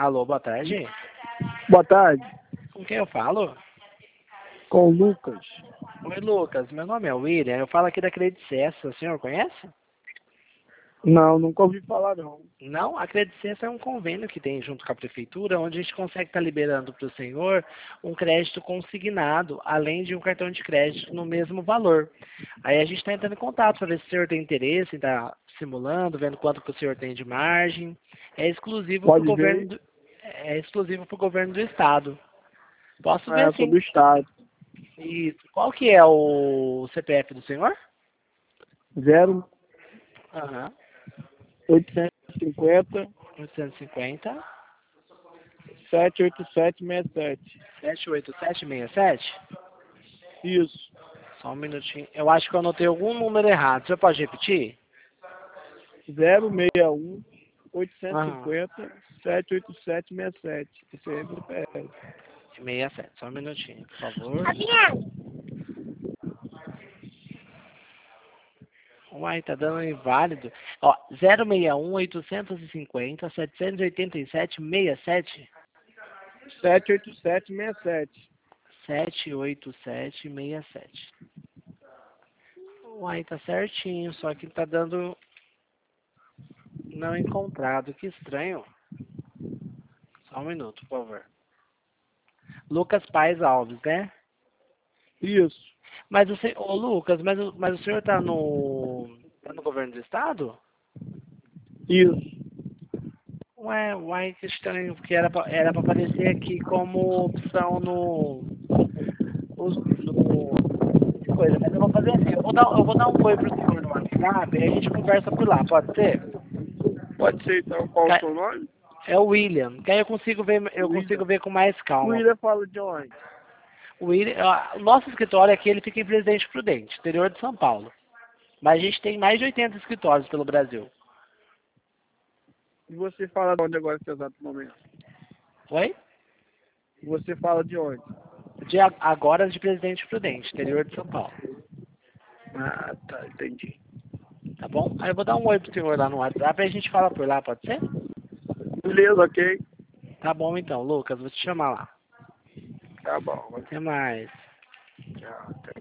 Alô, boa tarde. Boa tarde, Com quem eu falo? com o Lucas. Oi, Lucas. Meu nome é William. Eu falo aqui da Credicessa. O senhor conhece? Não, nunca ouvi falar não. Não, a Credicessa é um convênio que tem junto com a prefeitura, onde a gente consegue estar liberando para o senhor um crédito consignado, além de um cartão de crédito no mesmo valor. Aí a gente está entrando em contato para ver se o senhor tem interesse em estar simulando, vendo quanto que o senhor tem de margem. É exclusivo para o Pode ver, governo é exclusivo para o governo do estado. Posso ver sou sim. do estado. Isso. Qual que é o CPF do senhor? 0850 Aham. 850 78767. 78767. Isso. Só um minutinho. Eu acho que eu anotei algum número errado. Você pode repetir? 061 Aham. 850 78767. Esse é meu PL. 67. Só um minutinho, por favor. Uai, tá dando inválido. Ó, 061 850 787 67. 78767. 78767. Uai, tá certinho, só que tá dando não encontrado. Que estranho. Só um minuto, por favor. Lucas Paes Alves, né? Isso. Mas o senhor, ô Lucas, mas o senhor tá no governo do estado? Isso. Uai, que estranho, porque era pra aparecer aqui como opção no coisa, mas eu vou fazer assim, eu vou dar um oi pro senhor no WhatsApp e a gente conversa por lá, pode ser? Pode ser então. Qual o seu nome? É o William, que aí eu William. consigo ver com mais O calma. William fala de onde? O William, o nosso escritório aqui, ele fica em Presidente Prudente, interior de São Paulo. Mas a gente tem mais de 80 escritórios pelo Brasil. E você fala de onde agora nesse exato momento? Oi? E você fala de onde? Agora de Presidente Prudente, interior de São Paulo. Ah, tá, entendi. Tá bom? Aí eu vou dar um oi pro senhor lá no WhatsApp e a gente fala por lá, pode ser? Beleza, ok. Tá bom então, Lucas, vou te chamar lá. Tá bom. Até mais. Tchau.